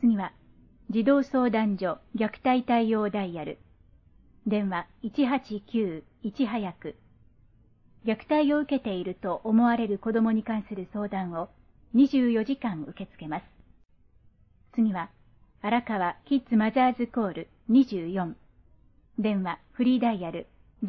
次は、児童相談所虐待対応ダイヤル。電話189-1早く。虐待を受けていると思われる子供に関する相談を24時間受け付けます。次は、荒川キッズマザーズコール24。電話フリーダイヤル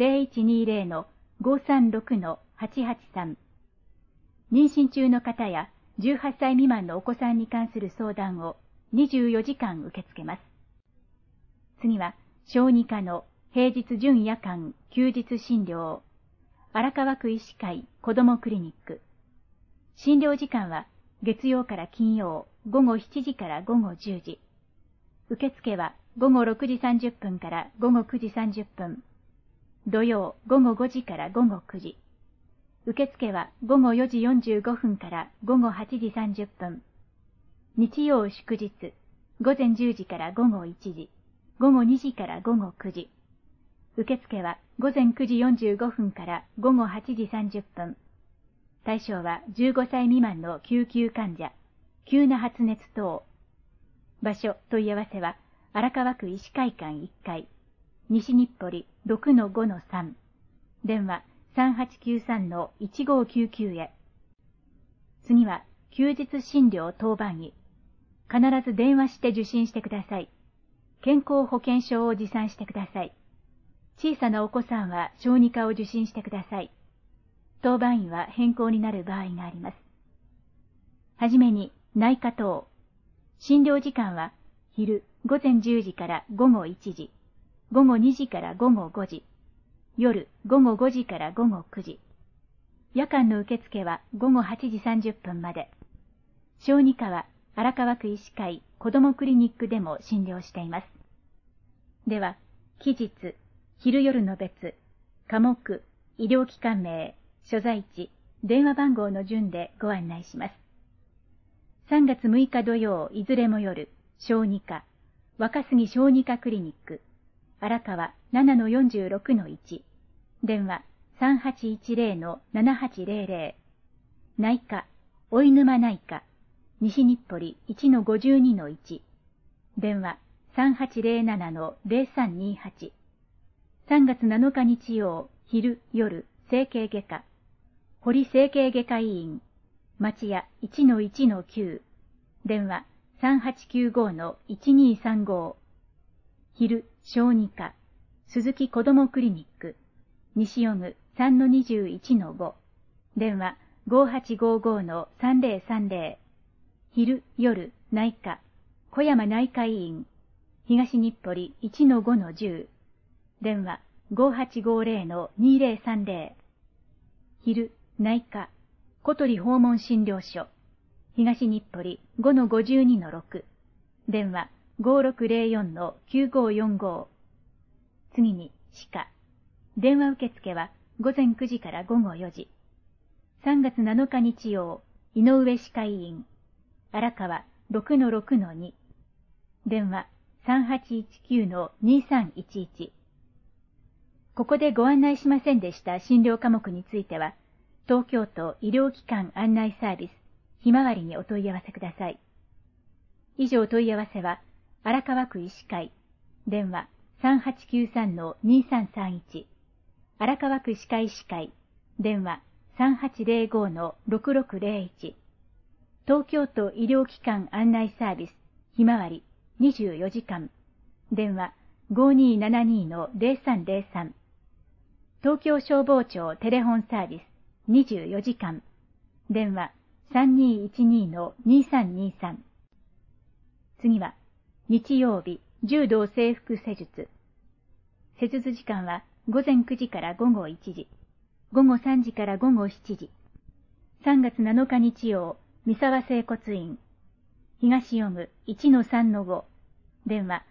0120-536-883。妊娠中の方や18歳未満のお子さんに関する相談を24時間受け付けます。次は、小児科の平日準夜間休日診療。荒川区医師会子どもクリニック。診療時間は月曜から金曜午後7時から午後10時。受付は午後6時30分から午後9時30分。土曜午後5時から午後9時。受付は午後4時45分から午後8時30分。日曜祝日、午前10時から午後1時、午後2時から午後9時。受付は午前9時45分から午後8時30分。対象は15歳未満の救急患者、急な発熱等。場所問い合わせは荒川区医師会館1階、西日暮里 6-5-3。電話3893-1599へ。次は休日診療当番医。必ず電話して受診してください。健康保険証を持参してください。小さなお子さんは小児科を受診してください。当番医は変更になる場合があります。はじめに内科等。診療時間は昼午前10時から午後1時、午後2時から午後5時、夜午後5時から午後9時。夜間の受付は午後8時30分まで。小児科は荒川区医師会子どもクリニックでも診療しています。では、期日、昼夜の別、科目、医療機関名、所在地、電話番号の順でご案内します。3月6日土曜いずれも夜、小児科、若杉小児科クリニック、荒川 7-46-1、電話3810-7800、内科、老沼内科、西日暮里 1-52-1、電話3807-0328。3月7日日曜、昼、夜、整形外科、堀整形外科医院、町屋 1-1-9、電話3895-1235。昼、小児科、鈴木子どもクリニック、西尾具 3-21-5、電話5855-3030。昼、夜、内科、小山内科医院、東日暮里 1-5-10、電話5850-2030。昼、内科、小鳥訪問診療所、東日暮里 5-52-6、電話5604-9545。次に、歯科。電話受付は午前9時から午後4時。3月7日日曜、井上歯科医院、荒川 6-6-2。電話3819-2311。ここでご案内しませんでした診療科目については、東京都医療機関案内サービス、ひまわりにお問い合わせください。以上問い合わせは、荒川区医師会、電話3893-2331、荒川区歯科医師会、電話3805-6601、東京都医療機関案内サービス、ひまわり24時間、電話5272-0303、東京消防庁テレホンサービス24時間、電話3212-2323。次は、日曜日、柔道整復施術。施術時間は午前9時から午後1時、午後3時から午後7時。3月7日日曜、三沢整骨院、東尾具 1-3-5、電話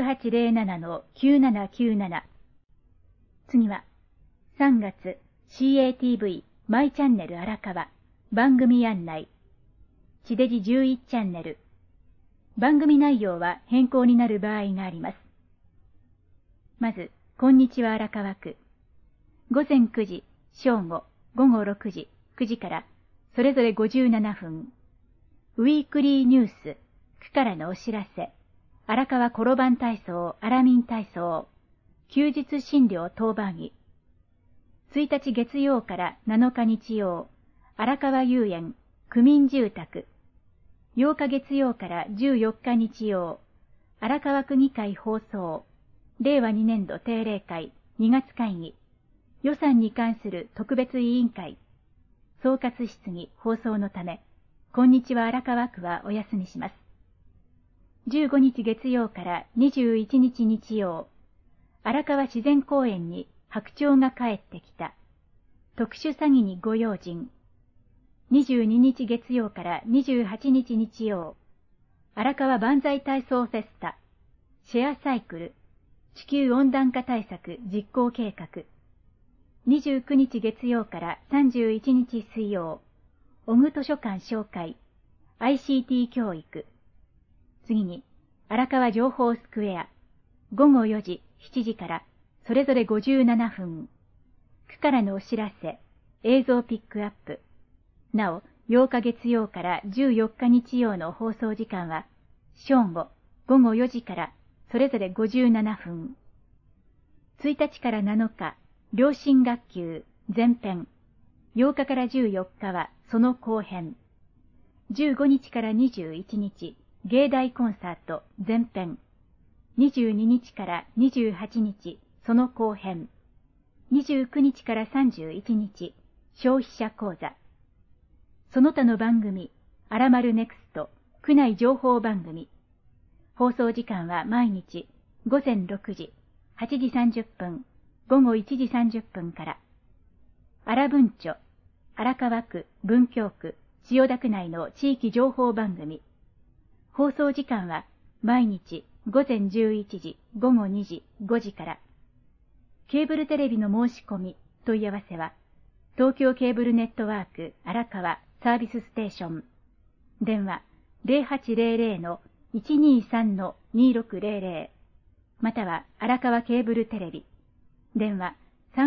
6807-9797。次は、3月 CATV マイチャンネル荒川番組案内、地デジ11チャンネル。番組内容は変更になる場合があります。まず、こんにちは荒川区。午前9時、正午、午後6時、9時から、それぞれ57分。ウィークリーニュース、区からのお知らせ、荒川転番体操、荒民体操、休日診療当番医。1日月曜から7日日曜、荒川遊園、区民住宅。8日月曜から14日日曜、荒川区議会放送、令和2年度定例会、2月会議、予算に関する特別委員会、総括質疑放送のため、こんにちは荒川区はお休みします。15日月曜から21日日曜、荒川自然公園に白鳥が帰ってきた。特殊詐欺にご用心。22日月曜から28日日曜、荒川万歳体操フェスタ、シェアサイクル、地球温暖化対策実行計画。29日月曜から31日水曜、小具図書館紹介、ICT 教育。次に、荒川情報スクエア、午後4時、7時から、それぞれ57分。区からのお知らせ、映像ピックアップ。なお、8日月曜から14日日曜の放送時間は、正午、午後4時から、それぞれ57分。1日から7日、良心学級、前編。8日から14日は、その後編。15日から21日、芸大コンサート、前編。22日から28日、その後編。29日から31日、消費者講座。その他の番組、あらまるネクスト、区内情報番組。放送時間は毎日、午前6時、8時30分、午後1時30分から。荒文町、荒川区、文京区、千代田区内の地域情報番組。放送時間は毎日午前11時、午後2時、5時から。ケーブルテレビの申し込み、問い合わせは、東京ケーブルネットワーク荒川サービスステーション。電話 0800-123-2600。または荒川ケーブルテレビ。電話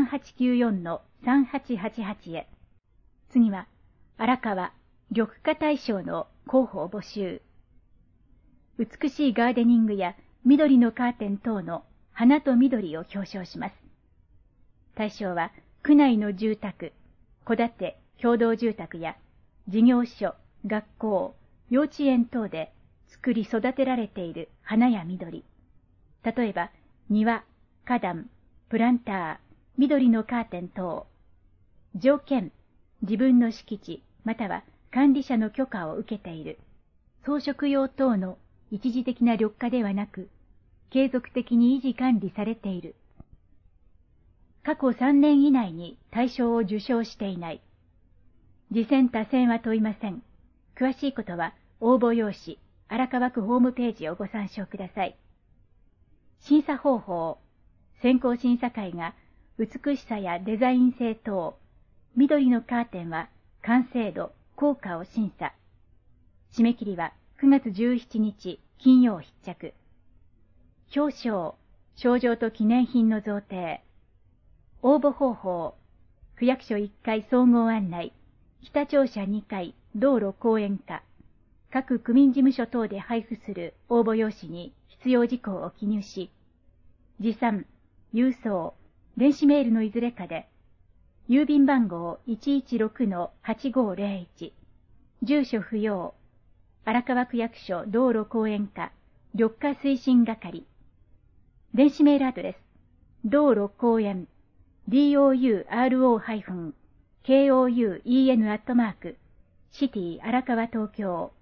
3894-3888 へ。次は、荒川緑化大賞の候補を募集。美しいガーデニングや緑のカーテン等の花と緑を表彰します。対象は、区内の住宅、戸建て、共同住宅や事業所、学校、幼稚園等で作り育てられている花や緑。例えば、庭、花壇、プランター、緑のカーテン等。条件、自分の敷地、または管理者の許可を受けている。装飾用等の一時的な緑化ではなく、継続的に維持管理されている。過去3年以内に大賞を受賞していない。次選他選は問いません。詳しいことは応募用紙、荒川区ホームページをご参照ください。審査方法。選考審査会が美しさやデザイン性等、緑のカーテンは完成度、効果を審査。締め切りは9月17日金曜必着。表彰、賞状と記念品の贈呈。応募方法。区役所1階総合案内、北庁舎2階道路公園課、各区民事務所等で配布する応募用紙に必要事項を記入し、持参、郵送、電子メールのいずれかで、郵便番号 116-8501、住所不要、荒川区役所道路公園課、緑化推進係、電子メールアドレス、道路公園、douro-kouen@city 荒川東京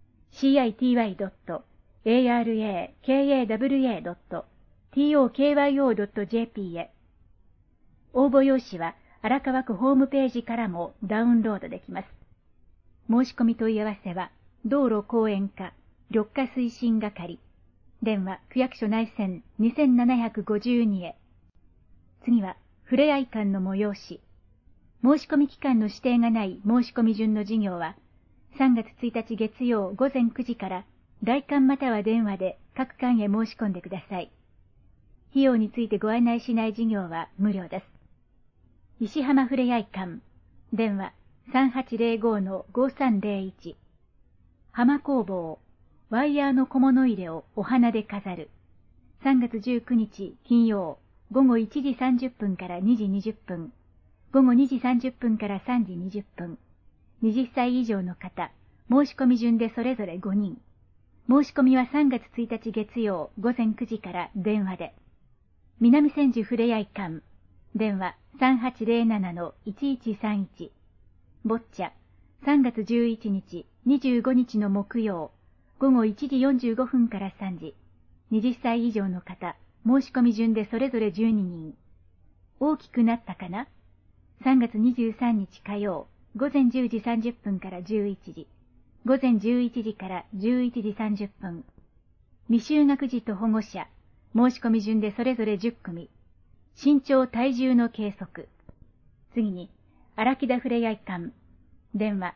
city.arakawa.tokyo.tokyo.jp へ。応募用紙は荒川区ホームページからもダウンロードできます。申し込み問い合わせは、道路公園課緑化推進係、電話区役所内線2752へ。次は、ふれあい館の催し。申し込み期間の指定がない申し込み順の事業は、3月1日月曜午前9時から来館または電話で各館へ申し込んでください。費用についてご案内しない事業は無料です。石浜ふれあい館、電話 3805-5301。浜工房、 ワイヤーの小物入れをお花で飾る。3月19日金曜、午後1時30分から2時20分、午後2時30分から3時20分。20歳以上の方、申し込み順でそれぞれ5人。申し込みは3月1日月曜午前9時から電話で。南千住ふれあい館。電話 3807-1131。ボッチャ。3月11日、25日の木曜、午後1時45分から3時。20歳以上の方、申し込み順でそれぞれ12人。大きくなったかな？ 3 月23日火曜、午前10時30分から11時。午前11時から11時30分。未就学児と保護者、申し込み順でそれぞれ10組。身長体重の計測。次に、荒木田ふれあい館。電話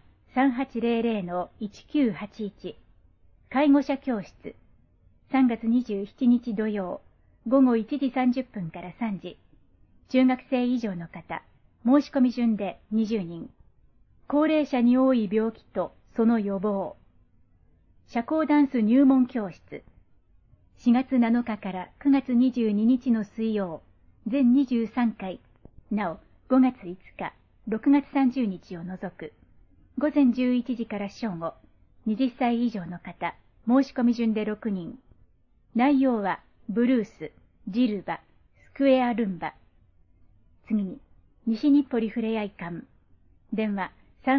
3800-1981。介護者教室。3月27日土曜、午後1時30分から3時。中学生以上の方、申し込み順で20人。高齢者に多い病気とその予防。社交ダンス入門教室。4月7日から9月22日の水曜、全23回。なお、5月5日、6月30日を除く。午前11時から正午。20歳以上の方、申し込み順で6人。内容は、ブルース、ジルバ、スクエアルンバ。次に、西日暮里ふれあい館。電話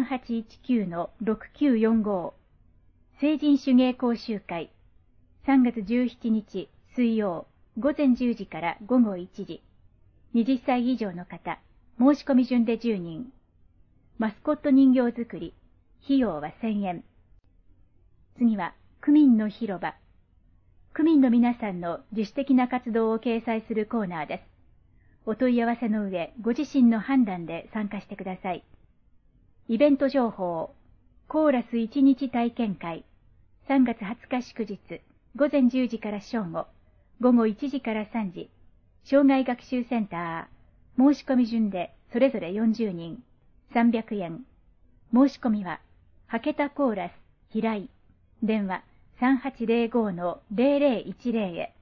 3819-6945。成人手芸講習会。3月17日水曜、午前10時から午後1時。20歳以上の方、申し込み順で10人。マスコット人形作り。費用は1000円。次は、区民の広場。区民の皆さんの自主的な活動を掲載するコーナーです。お問い合わせの上、ご自身の判断で参加してください。イベント情報。コーラス1日体験会。3月20日祝日、午前10時から正午、午後1時から3時。障害学習センター。申し込み順でそれぞれ40人。300円。申し込みは、はけたコーラス、平井。電話 3805-0010 へ。